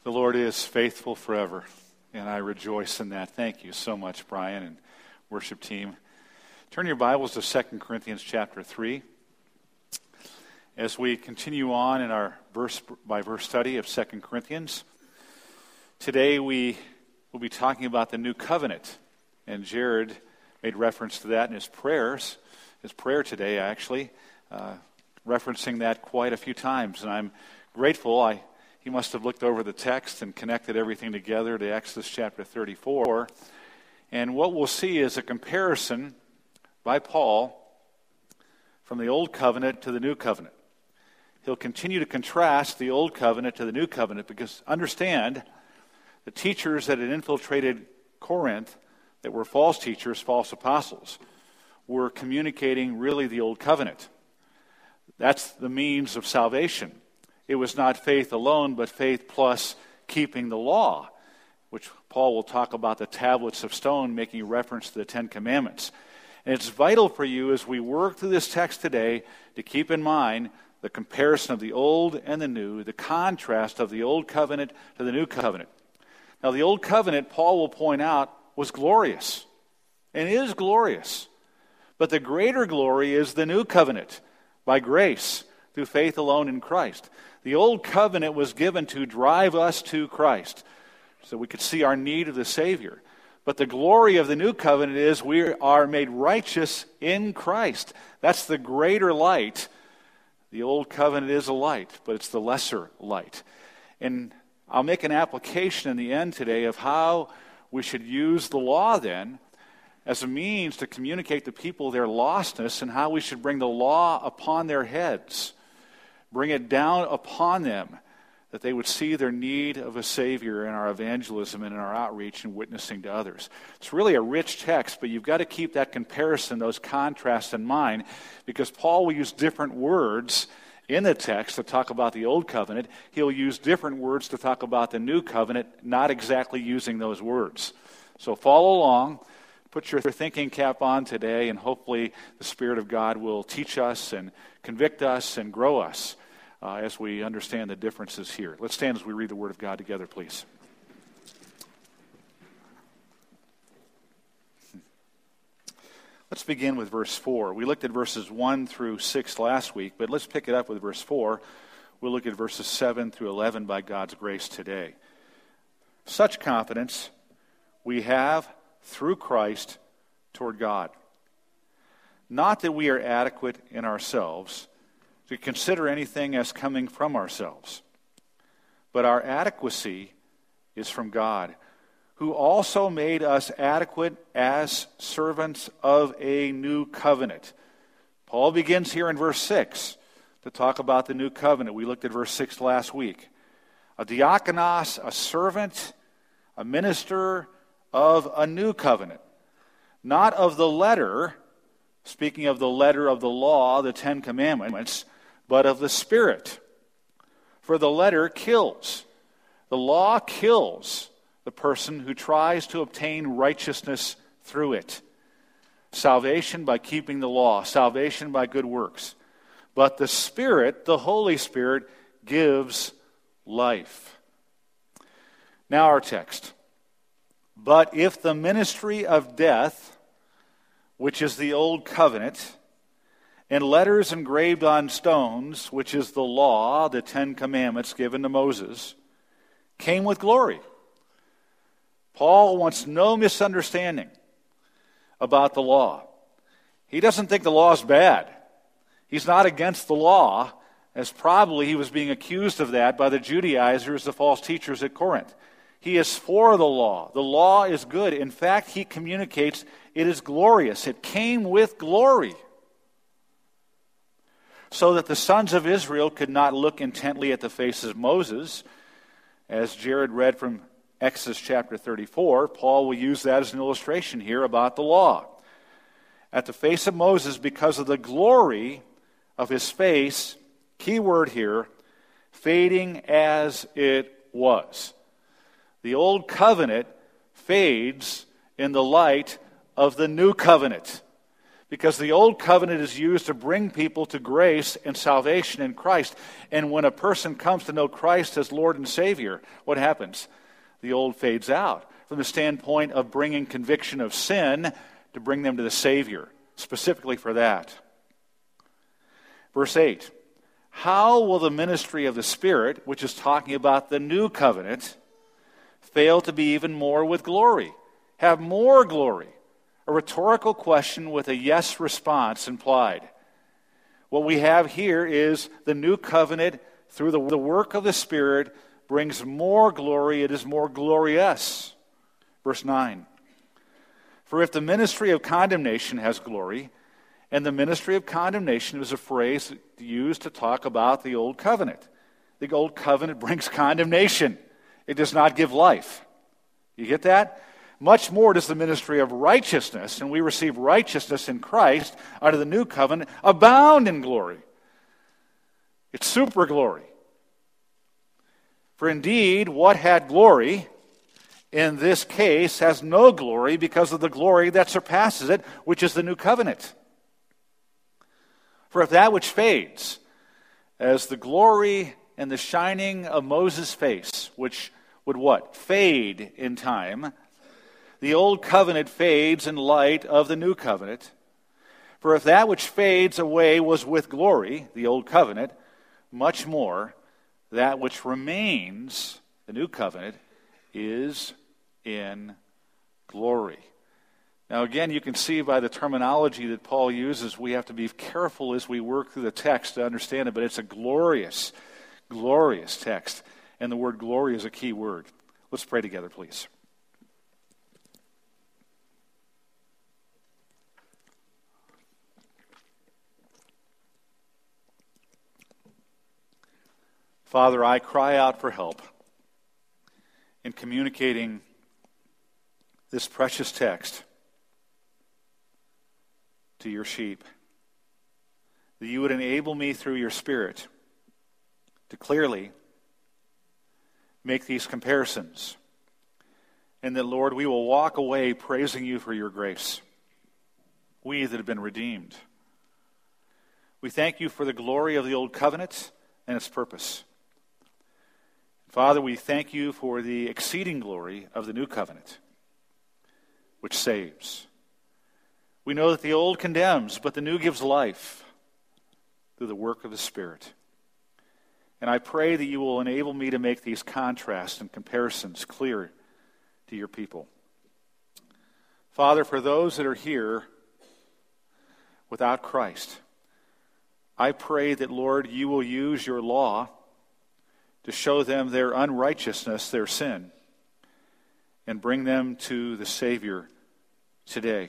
The Lord is faithful forever, and I rejoice in that. Thank you so much, Brian and worship team. Turn your Bibles to 2 Corinthians chapter 3. As we continue on in our verse-by-verse study of 2 Corinthians, today we will be talking about the new covenant. And Jared made reference to that in his prayer today, actually, referencing that quite a few times. And I'm grateful. He must have looked over the text and connected everything together to Exodus chapter 34. And what we'll see is a comparison by Paul from the Old Covenant to the New Covenant. He'll continue to contrast the Old Covenant to the New Covenant because, understand, the teachers that had infiltrated Corinth, that were false teachers, false apostles, were communicating really the Old Covenant. That's the means of salvation. It was not faith alone, but faith plus keeping the law, which Paul will talk about the tablets of stone, making reference to the Ten Commandments. And it's vital for you as we work through this text today to keep in mind the comparison of the Old and the New, the contrast of the Old Covenant to the New Covenant. Now, the Old Covenant, Paul will point out, was glorious, and is glorious. But the greater glory is the New Covenant, by grace, through faith alone in Christ. The Old Covenant was given to drive us to Christ, so we could see our need of the Savior. But the glory of the New Covenant is we are made righteous in Christ. That's the greater light. The Old Covenant is a light, but it's the lesser light. And I'll make an application in the end today of how we should use the law then as a means to communicate to people their lostness and how we should bring the law upon their heads. Bring it down upon them, that they would see their need of a Savior in our evangelism and in our outreach and witnessing to others. It's really a rich text, but you've got to keep that comparison, those contrasts in mind, because Paul will use different words in the text to talk about the Old Covenant. He'll use different words to talk about the New Covenant, not exactly using those words. So follow along. Put your thinking cap on today, and hopefully the Spirit of God will teach us and convict us and grow us as we understand the differences here. Let's stand as we read the Word of God together, please. Let's begin with verse 4. We looked at verses 1 through 6 last week, but let's pick it up with verse 4. We'll look at verses 7 through 11 by God's grace today. Such confidence we have through Christ toward God. Not that we are adequate in ourselves to consider anything as coming from ourselves, but our adequacy is from God, who also made us adequate as servants of a new covenant. Paul begins here in verse 6 to talk about the new covenant. We looked at verse 6 last week. A diakonos, a servant, a minister of a new covenant, not of the letter, speaking of the letter of the law, the Ten Commandments, but of the Spirit. For the letter kills. The law kills the person who tries to obtain righteousness through it. Salvation by keeping the law, salvation by good works. But the Spirit, the Holy Spirit, gives life. Now our text. But if the ministry of death, which is the old covenant, and letters engraved on stones, which is the law, the Ten Commandments given to Moses, came with glory. Paul wants no misunderstanding about the law. He doesn't think the law is bad. He's not against the law, as probably he was being accused of that by the Judaizers, the false teachers at Corinth. He is for the law. The law is good. In fact, he communicates it is glorious. It came with glory, so that the sons of Israel could not look intently at the faces of Moses. As Jared read from Exodus chapter 34, Paul will use that as an illustration here about the law. At the face of Moses, because of the glory of his face, key word here, fading as it was. The old covenant fades in the light of the new covenant, Because the old covenant is used to bring people to grace and salvation in Christ. And when a person comes to know Christ as Lord and Savior, what happens? The old fades out from the standpoint of bringing conviction of sin to bring them to the Savior, specifically for that. Verse 8, how will the ministry of the Spirit, which is talking about the new covenant, fail to be even more with glory, have more glory? A rhetorical question with a yes response implied. What we have here is the new covenant through the work of the Spirit brings more glory. It is more glorious. Verse 9. For if the ministry of condemnation has glory, and the ministry of condemnation is a phrase used to talk about the old covenant. The old covenant brings condemnation. It does not give life. You get that? Much more does the ministry of righteousness, and we receive righteousness in Christ out of the new covenant, abound in glory. It's super glory. For indeed, what had glory, in this case, has no glory because of the glory that surpasses it, which is the new covenant. For if that which fades, as the glory and the shining of Moses' face, which would what? Fade in time. The old covenant fades in light of the new covenant. For if that which fades away was with glory, the old covenant, much more, that which remains, the new covenant, is in glory. Now again, you can see by the terminology that Paul uses, we have to be careful as we work through the text to understand it, but it's a glorious, glorious text. And the word glory is a key word. Let's pray together, please. Father, I cry out for help in communicating this precious text to your sheep, that you would enable me through your Spirit to clearly make these comparisons, and that, Lord, we will walk away praising you for your grace, we that have been redeemed. We thank you for the glory of the old covenant and its purpose. Father, we thank you for the exceeding glory of the new covenant, which saves. We know that the old condemns, but the new gives life through the work of the Spirit. And I pray that you will enable me to make these contrasts and comparisons clear to your people. Father, for those that are here without Christ, I pray that, Lord, you will use your law to show them their unrighteousness, their sin, and bring them to the Savior today.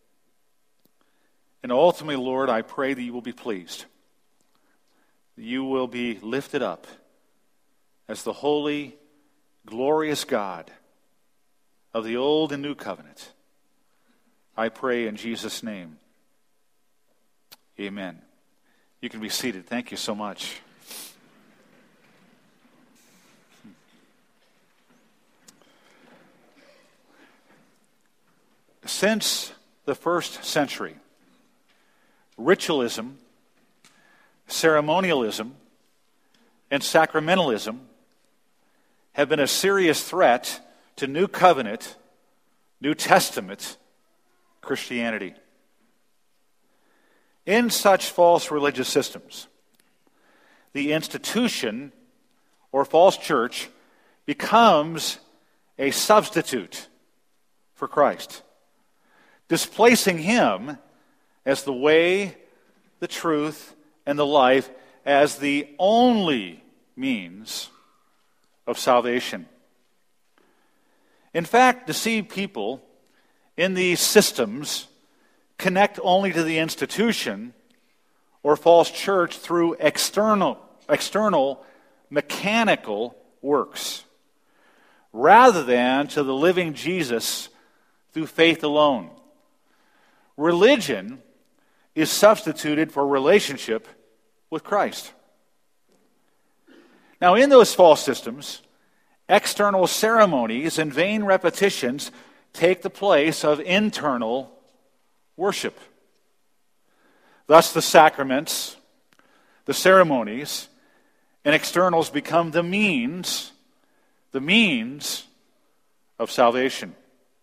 And ultimately, Lord, I pray that you will be pleased. That you will be lifted up as the holy, glorious God of the old and new covenant. I pray in Jesus' name. Amen. You can be seated. Thank you so much. Since the first century, ritualism, ceremonialism, and sacramentalism have been a serious threat to New Covenant, New Testament Christianity. In such false religious systems, the institution or false church becomes a substitute for Christ, displacing him as the way, the truth, and the life as the only means of salvation. In fact, deceived people in these systems connect only to the institution or false church through external mechanical works, rather than to the living Jesus through faith alone. Religion is substituted for relationship with Christ. Now, in those false systems, external ceremonies and vain repetitions take the place of internal worship. Thus the sacraments, the ceremonies, and externals become the means of salvation.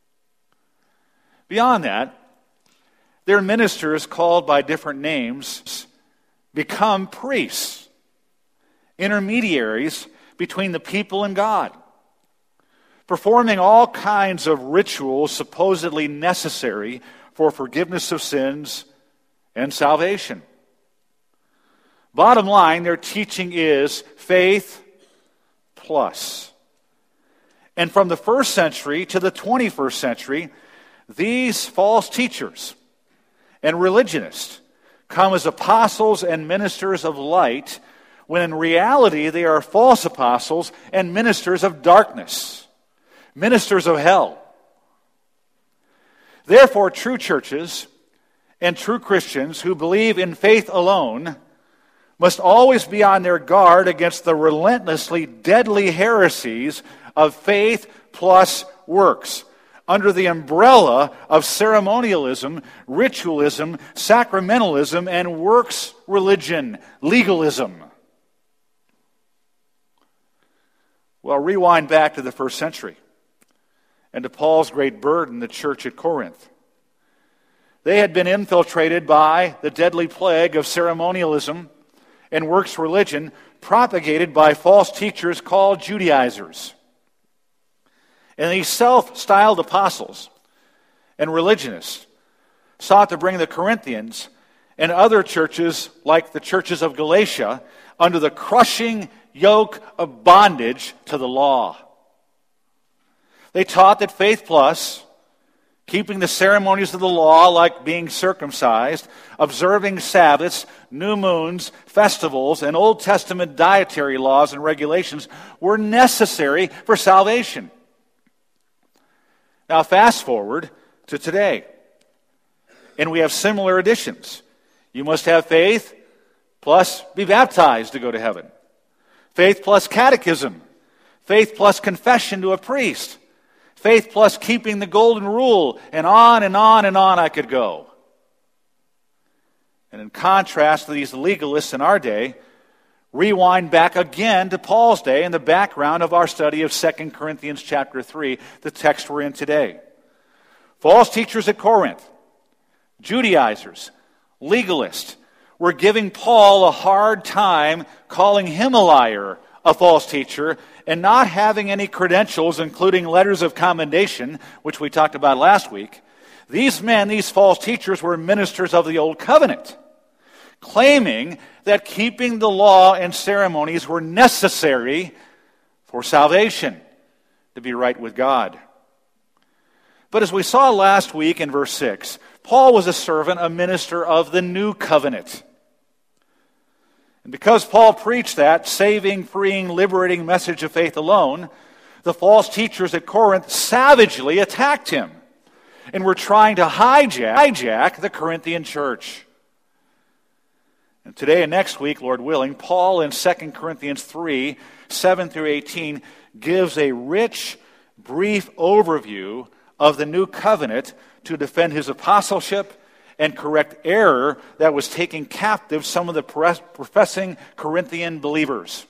Beyond that, their ministers, called by different names, become priests, intermediaries between the people and God, performing all kinds of rituals supposedly necessary for forgiveness of sins and salvation. Bottom line, their teaching is faith plus. And from the first century to the 21st century, these false teachers and religionists come as apostles and ministers of light, when in reality they are false apostles and ministers of darkness, ministers of hell. Therefore, true churches and true Christians who believe in faith alone must always be on their guard against the relentlessly deadly heresies of faith plus works, under the umbrella of ceremonialism, ritualism, sacramentalism, and works religion, legalism. Well, rewind back to the first century and to Paul's great burden, the church at Corinth. They had been infiltrated by the deadly plague of ceremonialism and works religion propagated by false teachers called Judaizers. And these self-styled apostles and religionists sought to bring the Corinthians and other churches like the churches of Galatia under the crushing yoke of bondage to the law. They taught that faith plus, keeping the ceremonies of the law like being circumcised, observing Sabbaths, new moons, festivals, and Old Testament dietary laws and regulations were necessary for salvation. Now fast forward to today, and we have similar additions. You must have faith plus be baptized to go to heaven. Faith plus catechism. Faith plus confession to a priest. Faith plus keeping the golden rule, and on and on and on I could go. And in contrast to these legalists in our day, rewind back again to Paul's day in the background of our study of 2 Corinthians chapter 3, the text we're in today. False teachers at Corinth, Judaizers, legalists, were giving Paul a hard time, calling him a liar, a false teacher, and not having any credentials, including letters of commendation, which we talked about last week. These men, these false teachers, were ministers of the Old Covenant, claiming that keeping the law and ceremonies were necessary for salvation, to be right with God. But as we saw last week in verse 6, Paul was a servant, a minister of the New Covenant. And because Paul preached that saving, freeing, liberating message of faith alone, the false teachers at Corinth savagely attacked him and were trying to hijack the Corinthian church. And today and next week, Lord willing, Paul in 2 Corinthians 3, 7 through 18, gives a rich, brief overview of the new covenant to defend his apostleship and correct error that was taking captive some of the professing Corinthian believers.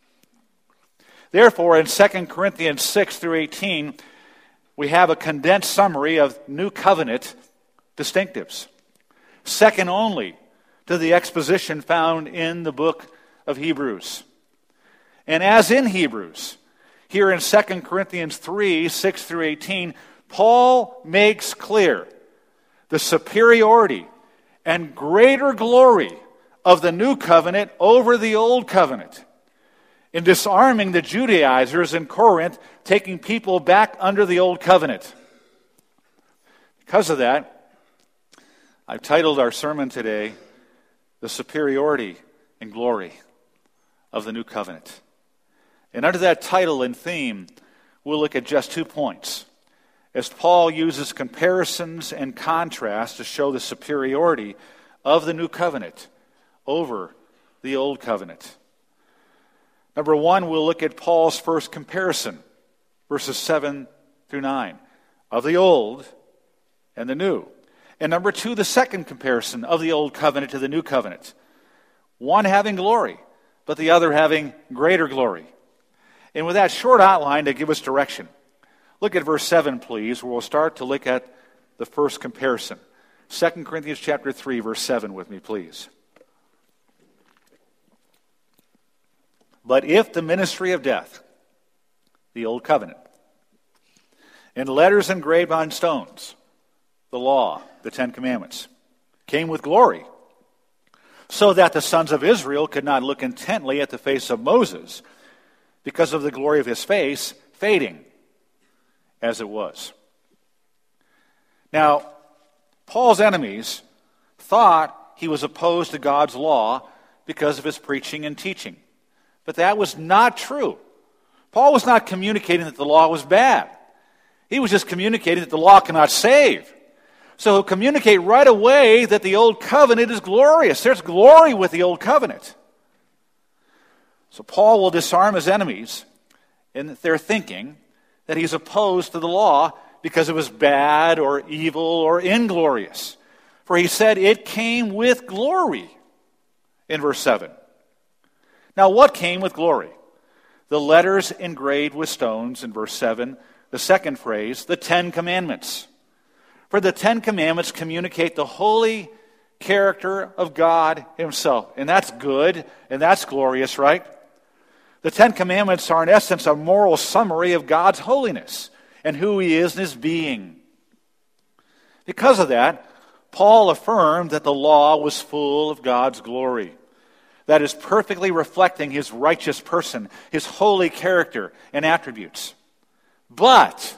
Therefore, in 2 Corinthians 6 through 18, we have a condensed summary of new covenant distinctives, second only to the exposition found in the book of Hebrews. And as in Hebrews, here in 2 Corinthians 3, 6 through 18, Paul makes clear the superiority and greater glory of the new covenant over the old covenant, in disarming the Judaizers in Corinth, taking people back under the old covenant. Because of that, I've titled our sermon today, The Superiority and Glory of the New Covenant. And under that title and theme, we'll look at just 2 points, as Paul uses comparisons and contrasts to show the superiority of the new covenant over the old covenant. Number 1, we'll look at Paul's first comparison, verses 7 through 9, of the old and the new. And number two, the second comparison of the old covenant to the new covenant. One having glory, but the other having greater glory. And with that short outline to give us direction, look at verse 7, please, where we'll start to look at the first comparison. 2 Corinthians chapter 3, verse 7 with me, please. But if the ministry of death, the old covenant, and letters engraved on stones, the law, the Ten Commandments, came with glory, so that the sons of Israel could not look intently at the face of Moses because of the glory of his face fading as it was. Now, Paul's enemies thought he was opposed to God's law because of his preaching and teaching. But that was not true. Paul was not communicating that the law was bad. He was just communicating that the law cannot save. So he'll communicate right away that the old covenant is glorious. There's glory with the old covenant. So Paul will disarm his enemies in their thinking that he's opposed to the law because it was bad or evil or inglorious. For he said it came with glory in verse 7. Now what came with glory? The letters engraved with stones in verse 7. The second phrase, the Ten Commandments. For the Ten Commandments communicate the holy character of God himself. And that's good, and that's glorious, right? The Ten Commandments are in essence a moral summary of God's holiness and who he is in his being. Because of that, Paul affirmed that the law was full of God's glory. That is perfectly reflecting his righteous person, his holy character and attributes. But,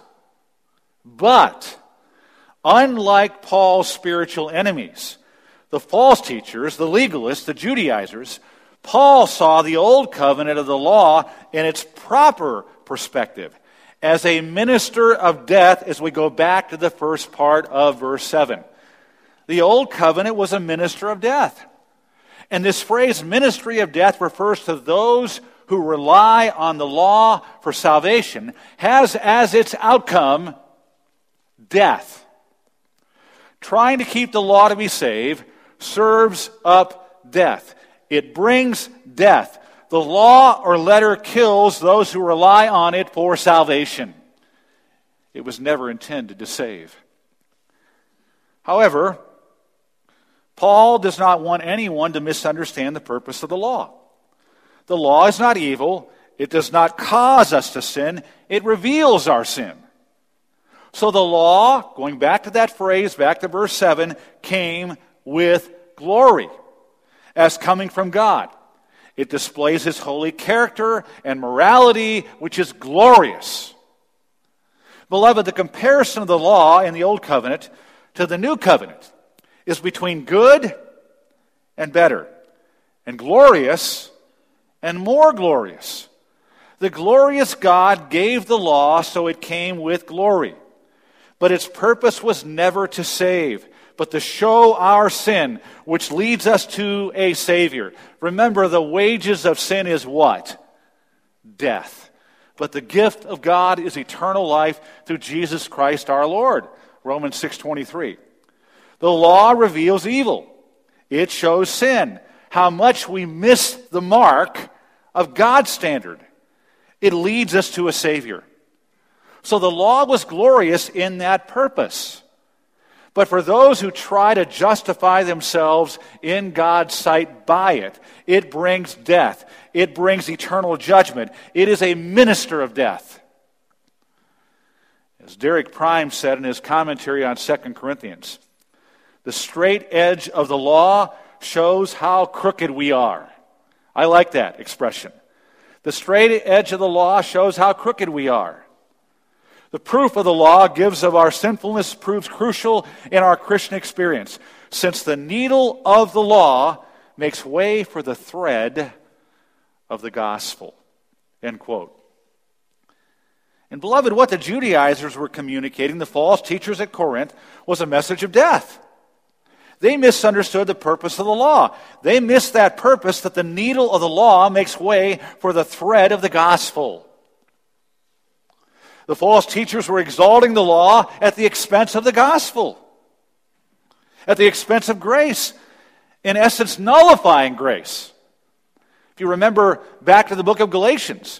unlike Paul's spiritual enemies, the false teachers, the legalists, the Judaizers, Paul saw the old covenant of the law in its proper perspective as a minister of death as we go back to the first part of verse 7. The old covenant was a minister of death. And this phrase, ministry of death, refers to those who rely on the law for salvation, has as its outcome death. Trying to keep the law to be saved serves up death. It brings death. The law or letter kills those who rely on it for salvation. It was never intended to save. However, Paul does not want anyone to misunderstand the purpose of the law. The law is not evil. It does not cause us to sin. It reveals our sin. So the law, going back to that phrase, back to verse 7, came with glory as coming from God. It displays his holy character and morality, which is glorious. Beloved, the comparison of the law in the Old Covenant to the New Covenant is between good and better, and glorious and more glorious. The glorious God gave the law so it came with glory. But its purpose was never to save, but to show our sin, which leads us to a Savior. Remember, the wages of sin is what? Death. But the gift of God is eternal life through Jesus Christ our Lord. Romans 6:23. The law reveals evil. It shows sin, how much we miss the mark of God's standard. It leads us to a Savior. So the law was glorious in that purpose. But for those who try to justify themselves in God's sight by it, it brings death. It brings eternal judgment. It is a minister of death. As Derek Prime said in his commentary on 2 Corinthians, the straight edge of the law shows how crooked we are. I like that expression. The straight edge of the law shows how crooked we are. The proof of the law gives of our sinfulness proves crucial in our Christian experience, since the needle of the law makes way for the thread of the gospel. End quote. And beloved, what the Judaizers were communicating, the false teachers at Corinth, was a message of death. They misunderstood the purpose of the law. They missed that purpose that the needle of the law makes way for the thread of the gospel. The false teachers were exalting the law at the expense of the gospel. at the expense of grace, in essence nullifying grace. If you remember back to the book of Galatians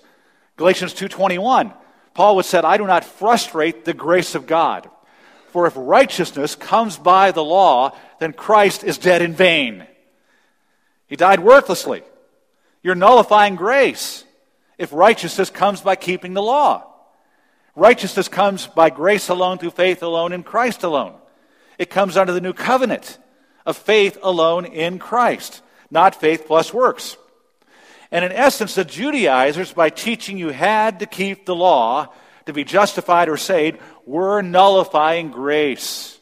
2:21, Paul would said, I do not frustrate the grace of God. For if righteousness comes by the law, then Christ is dead in vain. He died worthlessly. You're nullifying grace if righteousness comes by keeping the law. Righteousness comes by grace alone, through faith alone, in Christ alone. It comes under the new covenant of faith alone in Christ, not faith plus works. And in essence, the Judaizers, by teaching you had to keep the law to be justified or saved, were nullifying grace.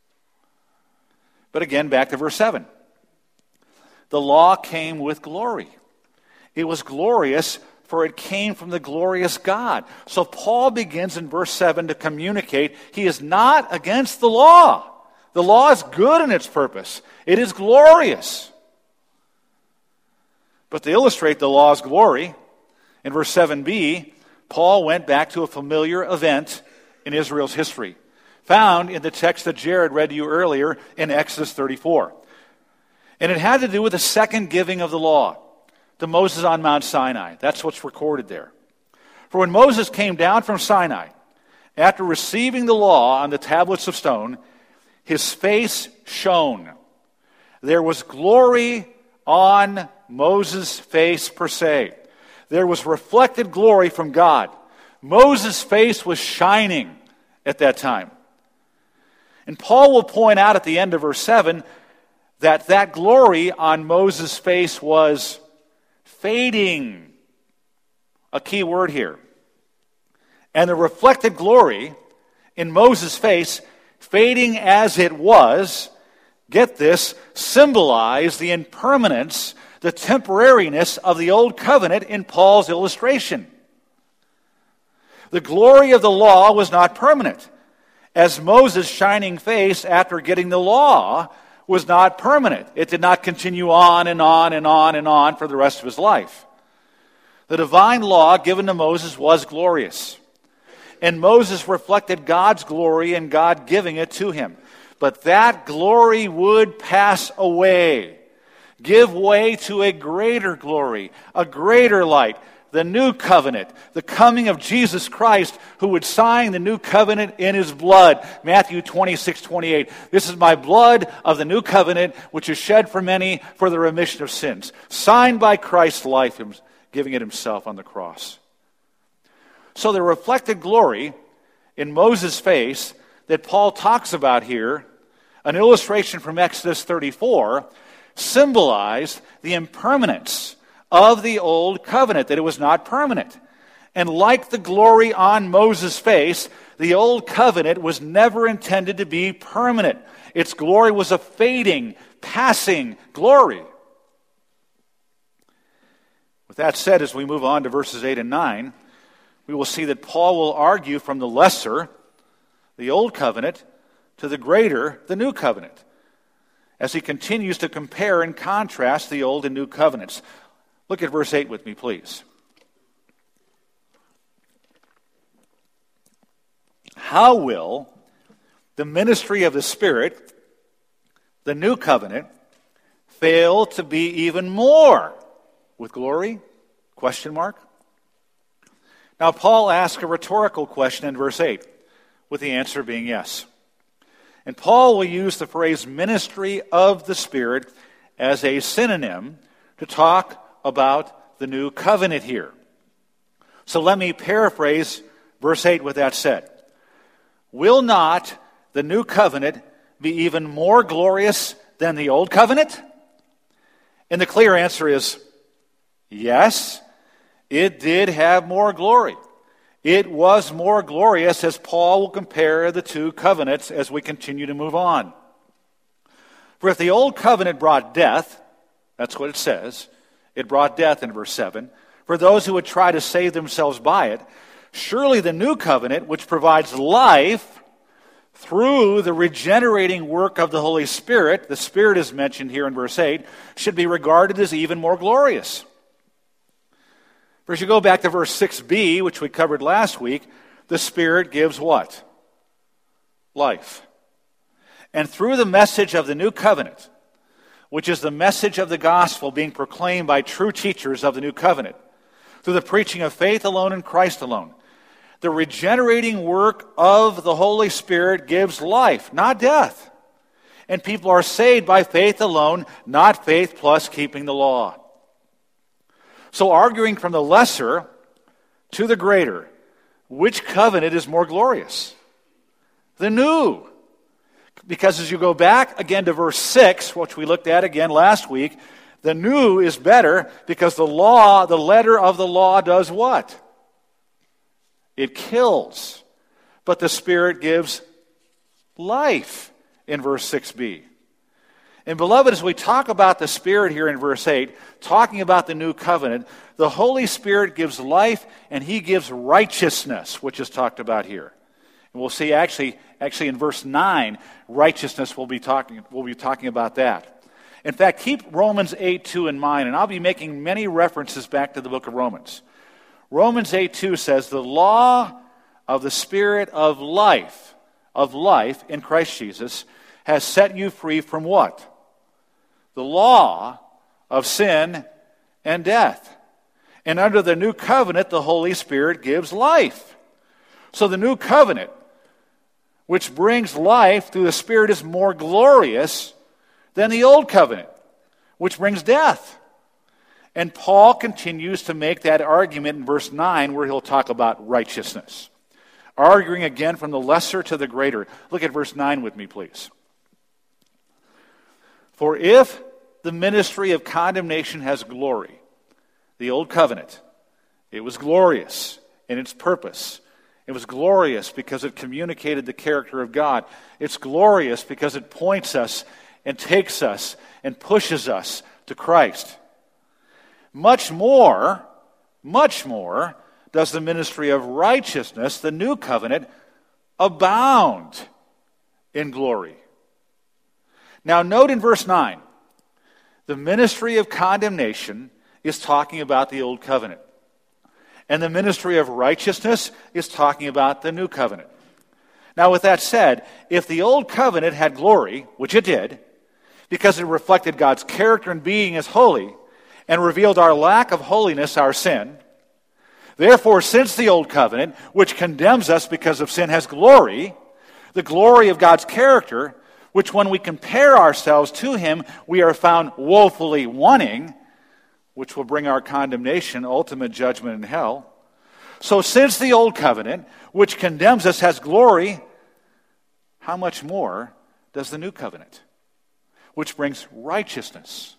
But again, back to verse 7. The law came with glory. It was glorious, for it came from the glorious God. So Paul begins in verse 7 to communicate he is not against the law. The law is good in its purpose. It is glorious. But to illustrate the law's glory, in verse 7b, Paul went back to a familiar event in Israel's history, found in the text that Jared read to you earlier in Exodus 34. And it had to do with the second giving of the law to Moses on Mount Sinai. That's what's recorded there. For when Moses came down from Sinai, after receiving the law on the tablets of stone, his face shone. There was glory on Moses' face per se. There was reflected glory from God. Moses' face was shining at that time. And Paul will point out at the end of verse 7 that that glory on Moses' face was fading. A key word here. And the reflected glory in Moses' face, fading as it was, get this, symbolized the impermanence, the temporariness of the old covenant in Paul's illustration. The glory of the law was not permanent, as Moses' shining face after getting the law was not permanent. It did not continue on and on and on and on for the rest of his life. The divine law given to Moses was glorious, and Moses reflected God's glory and God giving it to him. But that glory would pass away, give way to a greater glory, a greater light, the new covenant, the coming of Jesus Christ, who would sign the new covenant in his blood. Matthew 26:28. This is my blood of the new covenant, which is shed for many for the remission of sins. Signed by Christ's life, giving it himself on the cross. So the reflected glory in Moses' face that Paul talks about here, an illustration from Exodus 34, symbolized the impermanence of the old covenant, that it was not permanent. And like the glory on Moses' face, the old covenant was never intended to be permanent. Its glory was a fading, passing glory. With that said, as we move on to verses 8 and 9, we will see that Paul will argue from the lesser, the old covenant, to the greater, the new covenant, as he continues to compare and contrast the old and new covenants. Look at verse 8 with me, please. How will the ministry of the Spirit, the new covenant, fail to be even more with glory? Question mark. Now, Paul asks a rhetorical question in verse 8, with the answer being yes. And Paul will use the phrase ministry of the Spirit as a synonym to talk about the new covenant here. So let me paraphrase verse 8 with that said. Will not the new covenant be even more glorious than the old covenant? And the clear answer is yes, it did have more glory. It was more glorious, as Paul will compare the two covenants as we continue to move on. For if the old covenant brought death, that's what it says, it brought death in verse 7, for those who would try to save themselves by it, surely the new covenant, which provides life through the regenerating work of the Holy Spirit, the Spirit is mentioned here in verse 8, should be regarded as even more glorious. For as you go back to verse 6b, which we covered last week, the Spirit gives what? Life. And through the message of the new covenant, which is the message of the gospel being proclaimed by true teachers of the new covenant, through the preaching of faith alone in Christ alone, the regenerating work of the Holy Spirit gives life, not death. And people are saved by faith alone, not faith plus keeping the law. So arguing from the lesser to the greater, which covenant is more glorious? The new. Because as you go back again to verse 6, which we looked at again last week, the new is better because the law, the letter of the law does what? It kills. But the Spirit gives life in verse 6b. And beloved, as we talk about the Spirit here in verse 8, talking about the new covenant, the Holy Spirit gives life and He gives righteousness, which is talked about here. And we'll see actually in verse 9, righteousness we'll be talking about that. In fact, keep Romans 8:2 in mind, and I'll be making many references back to the book of Romans. Romans 8:2 says, the law of the Spirit of life in Christ Jesus has set you free from what? The law of sin and death. And under the new covenant, the Holy Spirit gives life. So the new covenant, which brings life through the Spirit, is more glorious than the old covenant, which brings death. And Paul continues to make that argument in verse 9, where he'll talk about righteousness. Arguing again from the lesser to the greater. Look at verse 9 with me, please. For if the ministry of condemnation has glory, the old covenant, it was glorious in its purpose. It was glorious because it communicated the character of God. It's glorious because it points us and takes us and pushes us to Christ. Much more does the ministry of righteousness, the new covenant, abound in glory. Now note in verse 9, the ministry of condemnation is talking about the old covenant. And the ministry of righteousness is talking about the new covenant. Now with that said, if the old covenant had glory, which it did, because it reflected God's character and being as holy, and revealed our lack of holiness, our sin, therefore since the old covenant, which condemns us because of sin, has glory, the glory of God's character, which when we compare ourselves to Him, we are found woefully wanting, which will bring our condemnation, ultimate judgment in hell. So since the old covenant, which condemns us, has glory, how much more does the new covenant, which brings righteousness,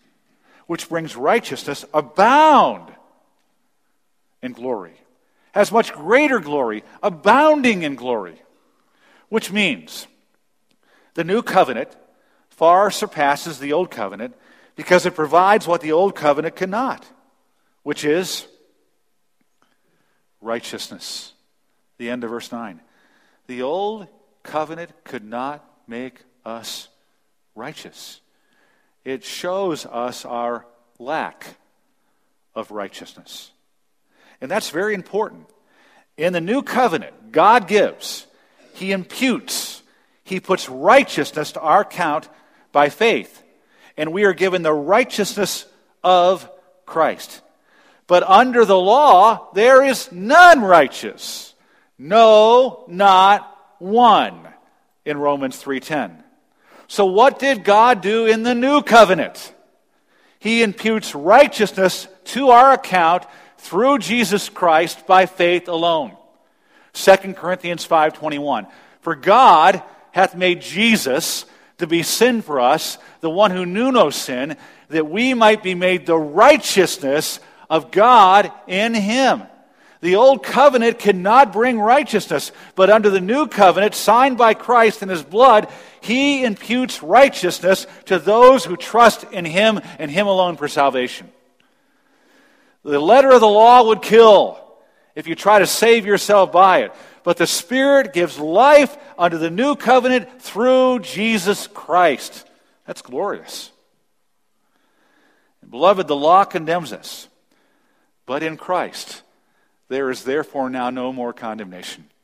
abound in glory, has much greater glory, abounding in glory, which means the new covenant far surpasses the old covenant because it provides what the old covenant cannot, which is righteousness. The end of verse 9. The old covenant could not make us righteous. It shows us our lack of righteousness. And that's very important. In the new covenant, God gives, He imputes, He puts righteousness to our account by faith. And we are given the righteousness of Christ. But under the law, there is none righteous. No, not one, in Romans 3:10. So what did God do in the new covenant? He imputes righteousness to our account through Jesus Christ by faith alone. 2 Corinthians 5:21. For God hath made Jesus to be sin for us, the one who knew no sin, that we might be made the righteousness of God in Him. The old covenant cannot bring righteousness, but under the new covenant, signed by Christ in His blood, He imputes righteousness to those who trust in Him and Him alone for salvation. The letter of the law would kill if you try to save yourself by it. But the Spirit gives life under the new covenant through Jesus Christ. That's glorious. And beloved, the law condemns us. But in Christ, there is therefore now no more condemnation.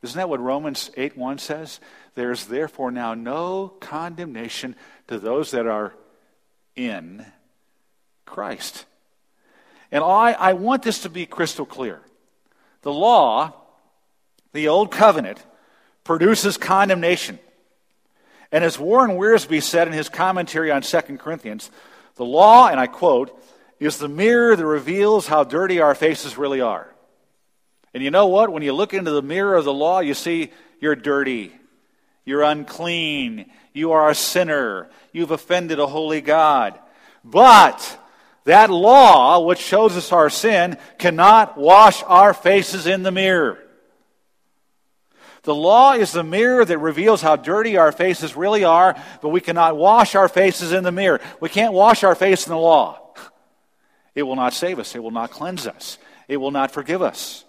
Isn't that what Romans 8:1 says? There is therefore now no condemnation to those that are in Christ. And I want this to be crystal clear. The law, the old covenant, produces condemnation. And as Warren Wiersbe said in his commentary on 2 Corinthians, the law, and I quote, is the mirror that reveals how dirty our faces really are. And you know what? When you look into the mirror of the law, you see you're dirty, you're unclean, you are a sinner, you've offended a holy God. But that law, which shows us our sin, cannot wash our faces in the mirror. The law is the mirror that reveals how dirty our faces really are, but we cannot wash our faces in the mirror. We can't wash our face in the law. It will not save us. It will not cleanse us. It will not forgive us.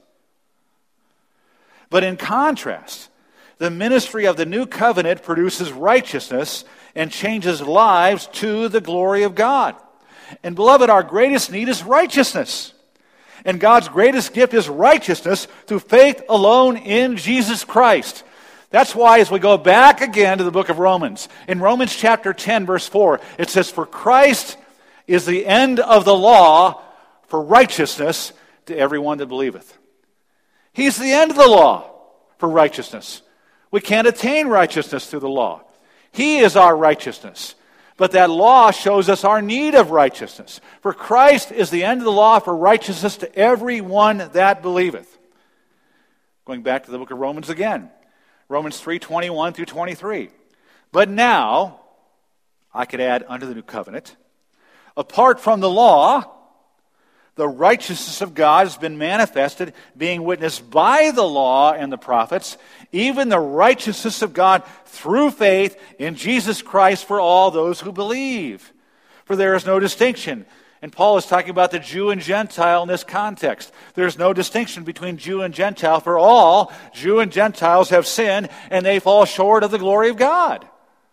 But in contrast, the ministry of the new covenant produces righteousness and changes lives to the glory of God. And beloved, our greatest need is righteousness. And God's greatest gift is righteousness through faith alone in Jesus Christ. That's why as we go back again to the book of Romans, in Romans chapter 10, verse 4, it says, "For Christ is the end of the law for righteousness to everyone that believeth." He's the end of the law for righteousness. We can't attain righteousness through the law. He is our righteousness. But that law shows us our need of righteousness. For Christ is the end of the law for righteousness to everyone that believeth. Going back to the book of Romans again. Romans 3:21 through 23. But now, I could add under the new covenant, apart from the law, the righteousness of God has been manifested, being witnessed by the law and the prophets, even the righteousness of God through faith in Jesus Christ for all those who believe. For there is no distinction. And Paul is talking about the Jew and Gentile in this context. There is no distinction between Jew and Gentile, for all Jew and Gentiles have sinned, and they fall short of the glory of God.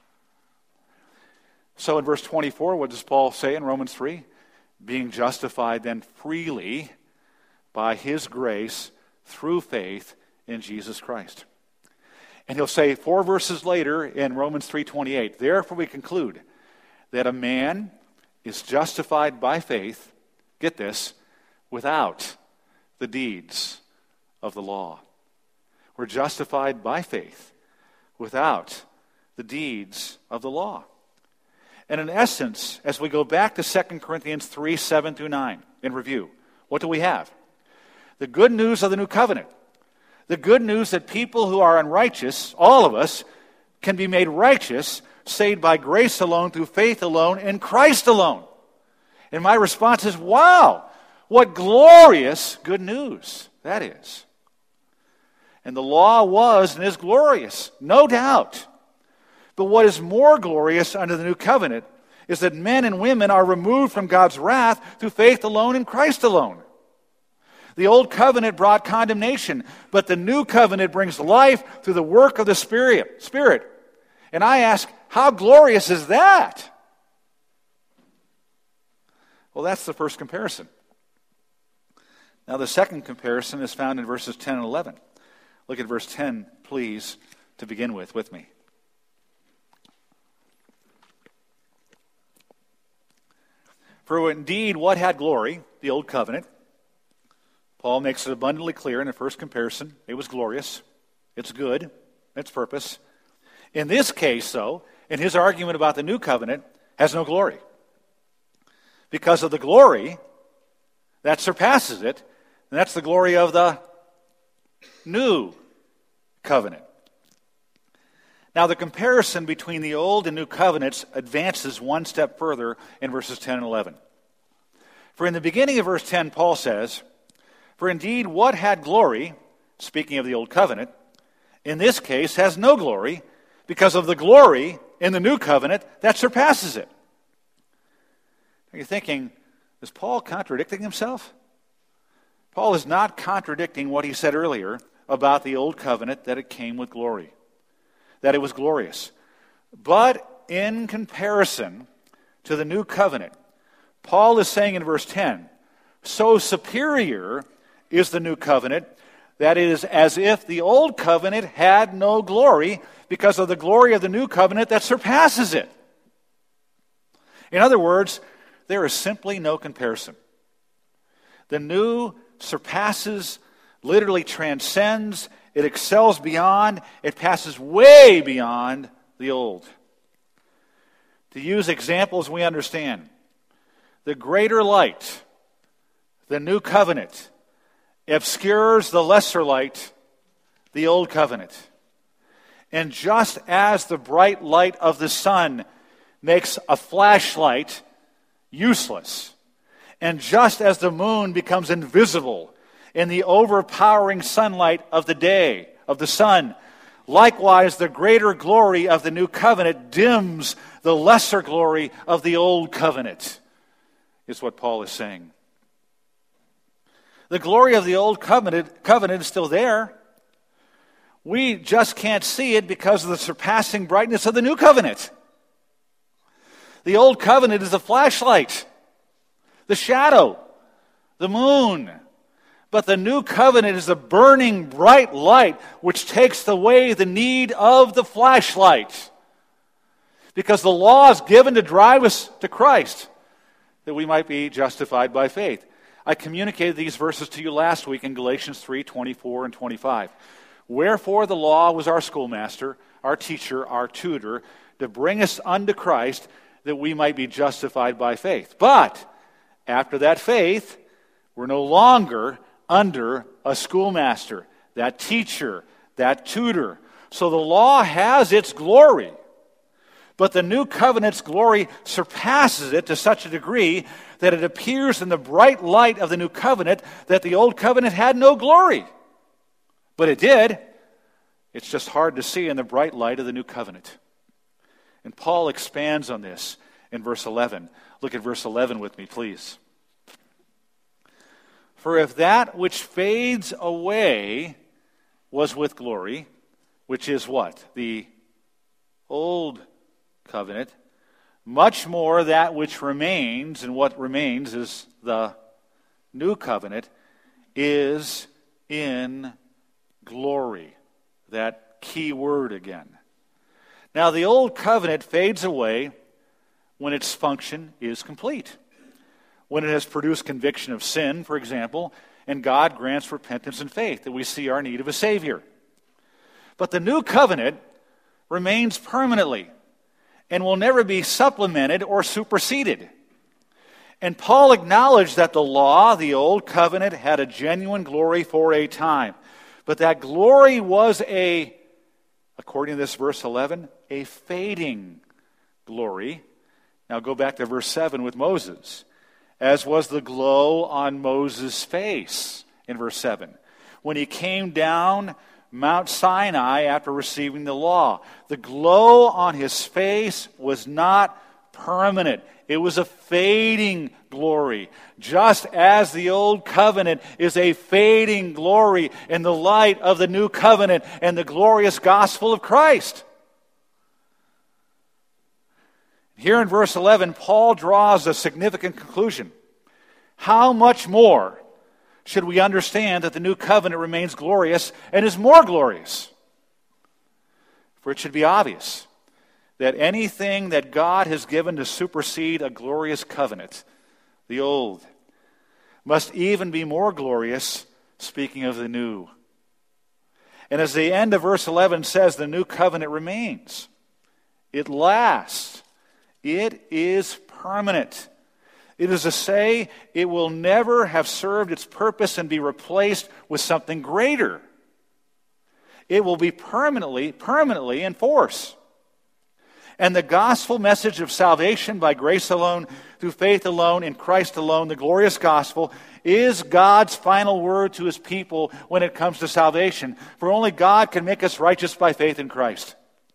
So in verse 24, what does Paul say in Romans 3? Being justified then freely by his grace through faith in Jesus Christ. And he'll say 4 verses later in Romans 3:28, therefore we conclude that a man is justified by faith, get this, without the deeds of the law. We're justified by faith without the deeds of the law. And in essence, as we go back to 2 Corinthians 3, 7 through 9, in review, what do we have? The good news of the new covenant. The good news that people who are unrighteous, all of us, can be made righteous, saved by grace alone, through faith alone, in Christ alone. And my response is, wow, what glorious good news that is. And the law was and is glorious, no doubt. But what is more glorious under the new covenant is that men and women are removed from God's wrath through faith alone in Christ alone. The old covenant brought condemnation, but the new covenant brings life through the work of the Spirit. And I ask, how glorious is that? Well, that's the first comparison. Now, the second comparison is found in verses 10 and 11. Look at verse 10, please, to begin with me. For indeed, what had glory, the old covenant, Paul makes it abundantly clear in the first comparison, it was glorious, it's good, its purpose. In this case, though, in his argument about the new covenant, has no glory. Because of the glory that surpasses it, and that's the glory of the new covenant. Now, the comparison between the old and new covenants advances one step further in verses 10 and 11. For in the beginning of verse 10, Paul says, for indeed what had glory, speaking of the old covenant, in this case has no glory, because of the glory in the new covenant that surpasses it. Are you thinking, is Paul contradicting himself? Paul is not contradicting what he said earlier about the old covenant, that it came with glory, that it was glorious. But in comparison to the new covenant, Paul is saying in verse 10, so superior is the new covenant that it is as if the old covenant had no glory because of the glory of the new covenant that surpasses it. In other words, there is simply no comparison. The new surpasses, literally transcends, it excels beyond, it passes way beyond the old. To use examples we understand, the greater light, the new covenant, obscures the lesser light, the old covenant. And just as the bright light of the sun makes a flashlight useless, and just as the moon becomes invisible in the overpowering sunlight of the day, of the sun, likewise the greater glory of the new covenant dims the lesser glory of the old covenant, is what Paul is saying. The glory of the old covenant is still there. We just can't see it because of the surpassing brightness of the new covenant. The old covenant is the flashlight, the shadow, the moon. But the new covenant is the burning bright light which takes away the need of the flashlight. Because the law is given to drive us to Christ, that we might be justified by faith. I communicated these verses to you last week in Galatians 3:24 and 25. Wherefore the law was our schoolmaster, our teacher, our tutor, to bring us unto Christ, that we might be justified by faith. But after that faith, we're no longer under a schoolmaster, that teacher, that tutor. So the law has its glory, but the new covenant's glory surpasses it to such a degree that it appears in the bright light of the new covenant that the old covenant had no glory. But it did. It's just hard to see in the bright light of the new covenant. And Paul expands on this in verse 11. Look at verse 11 with me, please. For if that which fades away was with glory, which is what? The old covenant, much more that which remains, and what remains is the new covenant, is in glory. That key word again. Now, the old covenant fades away when its function is complete. When it has produced conviction of sin, for example, and God grants repentance and faith, that we see our need of a Savior. But the new covenant remains permanently and will never be supplemented or superseded. And Paul acknowledged that the law, the old covenant, had a genuine glory for a time. But that glory was according to this verse 11, a fading glory. Now go back to verse 7 with Moses. As was the glow on Moses' face in verse 7. When he came down Mount Sinai after receiving the law. The glow on his face was not permanent. It was a fading glory. Just as the old covenant is a fading glory in the light of the new covenant and the glorious gospel of Christ. Here in verse 11, Paul draws a significant conclusion. How much more should we understand that the new covenant remains glorious and is more glorious? For it should be obvious that anything that God has given to supersede a glorious covenant, the old, must even be more glorious, speaking of the new. And as the end of verse 11 says, the new covenant remains. It lasts. It is permanent. It is to say, it will never have served its purpose and be replaced with something greater. It will be permanently in force. And the gospel message of salvation by grace alone, through faith alone, in Christ alone, the glorious gospel, is God's final word to his people when it comes to salvation. For only God can make us righteous by faith in Christ.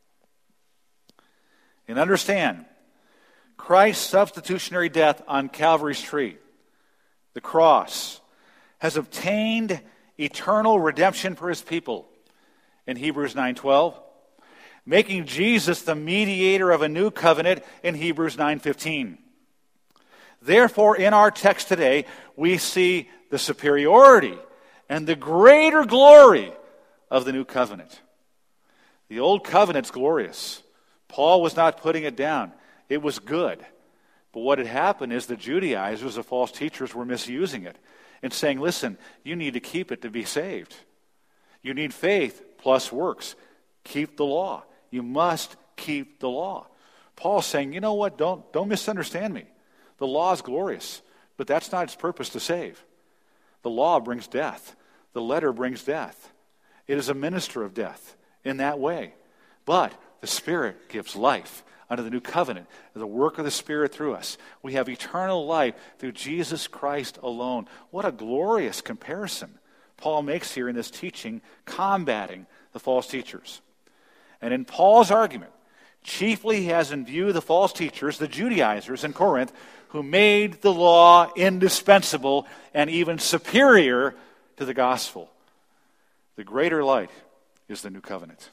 And understand, Christ's substitutionary death on Calvary's tree, the cross, has obtained eternal redemption for his people in Hebrews 9:12, making Jesus the mediator of a new covenant in Hebrews 9:15. Therefore, in our text today, we see the superiority and the greater glory of the new covenant. The old covenant's glorious. Paul was not putting it down. It was good. But what had happened is the Judaizers, the false teachers, were misusing it and saying, listen, you need to keep it to be saved. You need faith plus works. Keep the law. You must keep the law. Paul's saying, you know what, don't misunderstand me. The law is glorious, but that's not its purpose to save. The law brings death. The letter brings death. It is a minister of death in that way. But the Spirit gives life under the new covenant, the work of the Spirit through us. We have eternal life through Jesus Christ alone. What a glorious comparison Paul makes here in this teaching, combating the false teachers. And in Paul's argument, chiefly he has in view the false teachers, the Judaizers in Corinth, who made the law indispensable and even superior to the gospel. The greater light is the new covenant.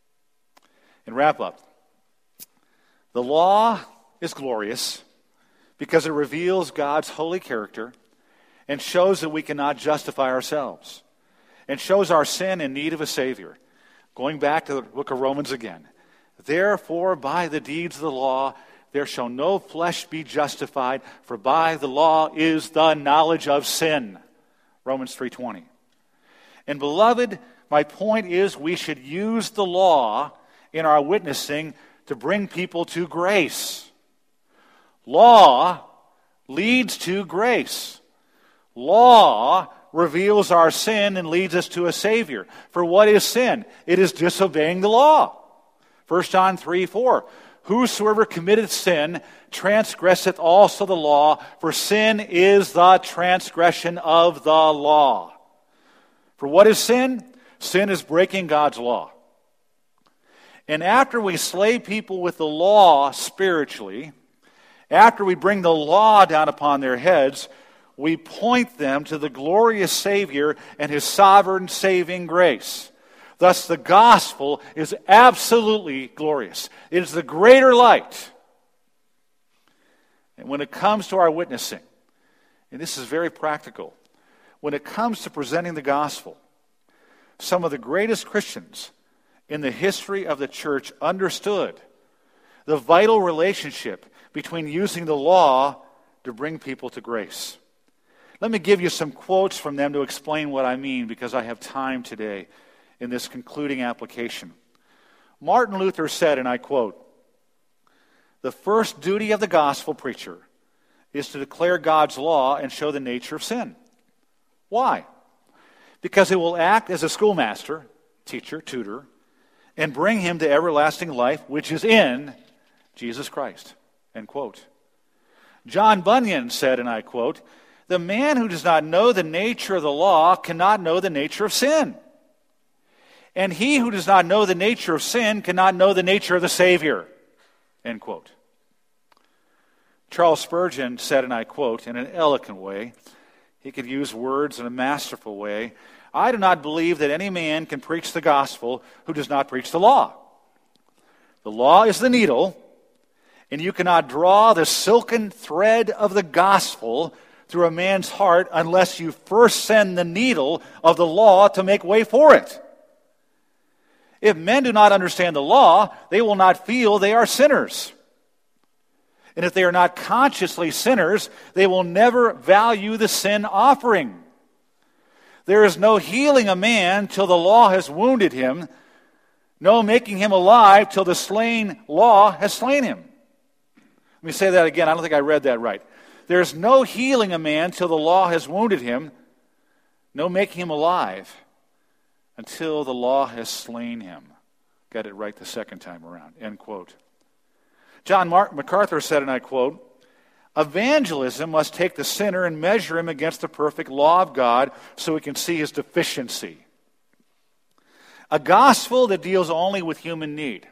And wrap up. The law is glorious because it reveals God's holy character and shows that we cannot justify ourselves and shows our sin in need of a Savior. Going back to the book of Romans again. Therefore, by the deeds of the law, there shall no flesh be justified, for by the law is the knowledge of sin. Romans 3:20. And beloved, my point is we should use the law in our witnessing to bring people to grace. Law leads to grace. Law reveals our sin and leads us to a Savior. For what is sin? It is disobeying the law. 1 John 3:4. Whosoever committeth sin transgresseth also the law, for sin is the transgression of the law. For what is sin? Sin is breaking God's law. And after we slay people with the law spiritually, after we bring the law down upon their heads, we point them to the glorious Savior and His sovereign saving grace. Thus, the gospel is absolutely glorious. It is the greater light. And when it comes to our witnessing, and this is very practical, when it comes to presenting the gospel, some of the greatest Christians in the history of the church understood the vital relationship between using the law to bring people to grace. Let me give you some quotes from them to explain what I mean, because I have time today in this concluding application. Martin Luther said, and I quote, "The first duty of the gospel preacher is to declare God's law and show the nature of sin." Why? Because it will act as a schoolmaster, teacher, tutor, and bring him to everlasting life, which is in Jesus Christ. End quote. John Bunyan said, and I quote, "The man who does not know the nature of the law cannot know the nature of sin. And he who does not know the nature of sin cannot know the nature of the Savior." End quote. Charles Spurgeon said, and I quote, in an eloquent way, he could use words in a masterful way, "I do not believe that any man can preach the gospel who does not preach the law. The law is the needle, and you cannot draw the silken thread of the gospel through a man's heart unless you first send the needle of the law to make way for it. If men do not understand the law, they will not feel they are sinners. And if they are not consciously sinners, they will never value the sin offering. There is no healing a man till the law has wounded him, no making him alive till the slain law has slain him." Let me say that again. I don't think I read that right. There is no healing a man till the law has wounded him, no making him alive until the law has slain him. Got it right the second time around. End quote. John MacArthur said, and I quote, "Evangelism must take the sinner and measure him against the perfect law of God so we can see his deficiency. A gospel that deals only with human need,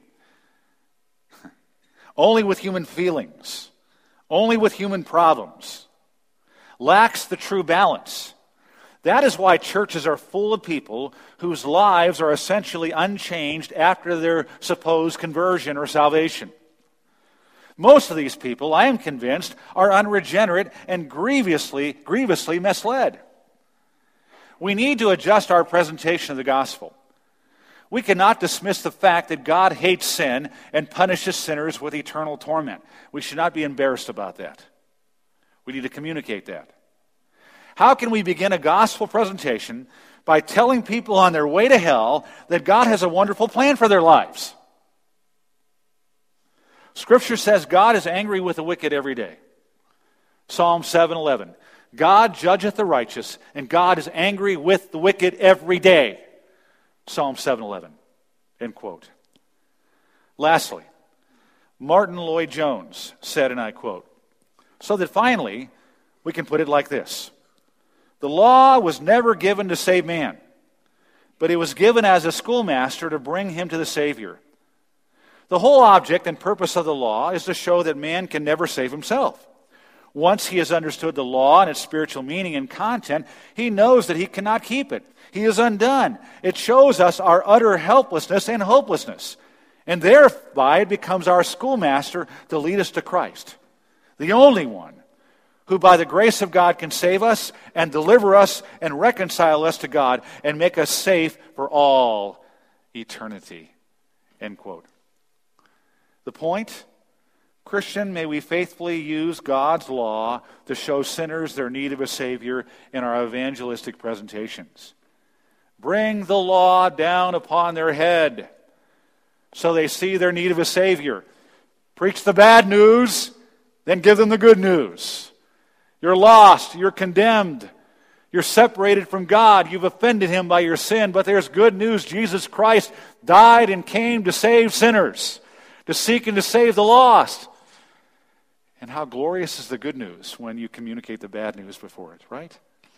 only with human feelings, only with human problems, lacks the true balance. That is why churches are full of people whose lives are essentially unchanged after their supposed conversion or salvation. Most of these people, I am convinced, are unregenerate and grievously misled. We need to adjust our presentation of the gospel. We cannot dismiss the fact that God hates sin and punishes sinners with eternal torment. We should not be embarrassed about that. We need to communicate that. How can we begin a gospel presentation by telling people on their way to hell that God has a wonderful plan for their lives? Scripture says God is angry with the wicked every day. Psalm 7:11. God judgeth the righteous, and God is angry with the wicked every day. Psalm 7:11. End quote. Lastly, Martin Lloyd-Jones said, and I quote, "So that finally, we can put it like this. The law was never given to save man, but it was given as a schoolmaster to bring him to the Savior. The whole object and purpose of the law is to show that man can never save himself. Once he has understood the law and its spiritual meaning and content, he knows that he cannot keep it. He is undone. It shows us our utter helplessness and hopelessness, and thereby it becomes our schoolmaster to lead us to Christ, the only one who by the grace of God can save us and deliver us and reconcile us to God and make us safe for all eternity." End quote. The point? Christian, may we faithfully use God's law to show sinners their need of a Savior in our evangelistic presentations. Bring the law down upon their head so they see their need of a Savior. Preach the bad news, then give them the good news. You're lost, you're condemned, you're separated from God, you've offended Him by your sin, but there's good news. Jesus Christ died and came to save sinners, to seek and to save the lost. And how glorious is the good news when you communicate the bad news before it, right?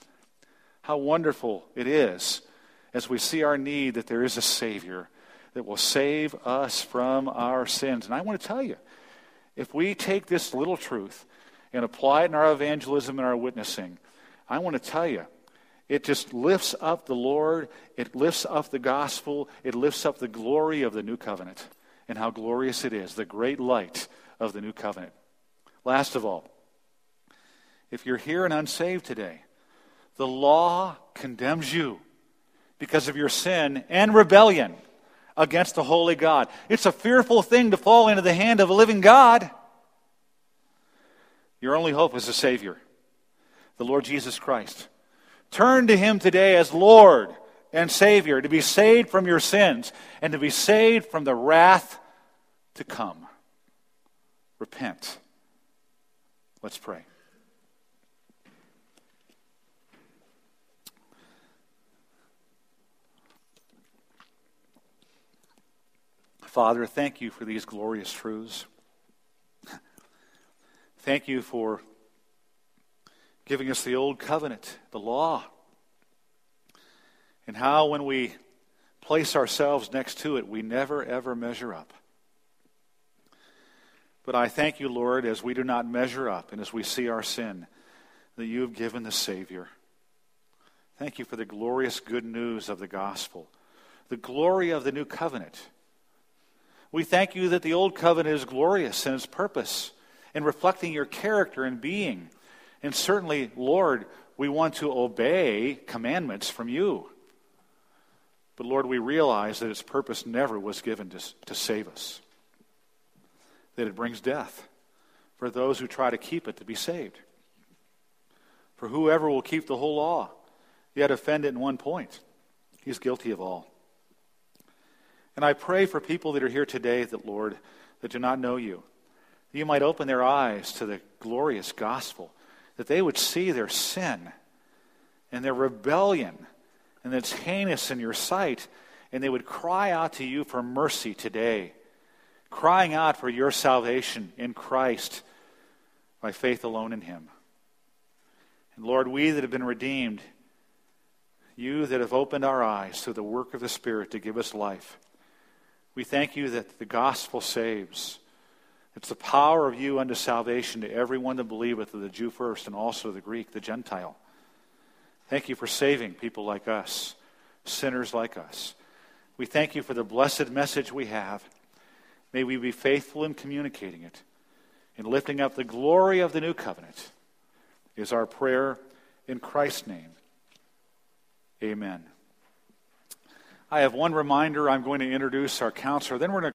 How wonderful it is as we see our need that there is a Savior that will save us from our sins. And I want to tell you, if we take this little truth and apply it in our evangelism and our witnessing, I want to tell you, it just lifts up the Lord, it lifts up the gospel, it lifts up the glory of the new covenant, and how glorious it is, the great light of the new covenant. Last of all, if you're here and unsaved today, the law condemns you because of your sin and rebellion against the holy God. It's a fearful thing to fall into the hand of a living God. Your only hope is a Savior, the Lord Jesus Christ. Turn to Him today as Lord and Savior to be saved from your sins and to be saved from the wrath to come. Repent. Let's pray. Father, thank you for these glorious truths. Thank you for giving us the old covenant, the law, and how when we place ourselves next to it, we never ever measure up. But I thank you, Lord, as we do not measure up and as we see our sin, that you have given the Savior. Thank you for the glorious good news of the gospel, the glory of the new covenant. We thank you that the old covenant is glorious in its purpose and reflecting your character and being. And certainly, Lord, we want to obey commandments from you. But Lord, we realize that its purpose never was given to save us. That it brings death for those who try to keep it to be saved. For whoever will keep the whole law, yet offend it in one point, he's guilty of all. And I pray for people that are here today, that Lord, that do not know you, that you might open their eyes to the glorious gospel, that they would see their sin and their rebellion, and that it's heinous in your sight, and they would cry out to you for mercy today, crying out for your salvation in Christ by faith alone in Him. And Lord, we that have been redeemed, you that have opened our eyes through the work of the Spirit to give us life, we thank you that the gospel saves. It's the power of you unto salvation to everyone that believeth, to the Jew first and also the Greek, the Gentile. Thank you for saving people like us, sinners like us. We thank you for the blessed message we have. May we be faithful in communicating it, in lifting up the glory of the new covenant, is our prayer in Christ's name. Amen. I have one reminder. I'm going to introduce our counselor. Then we're going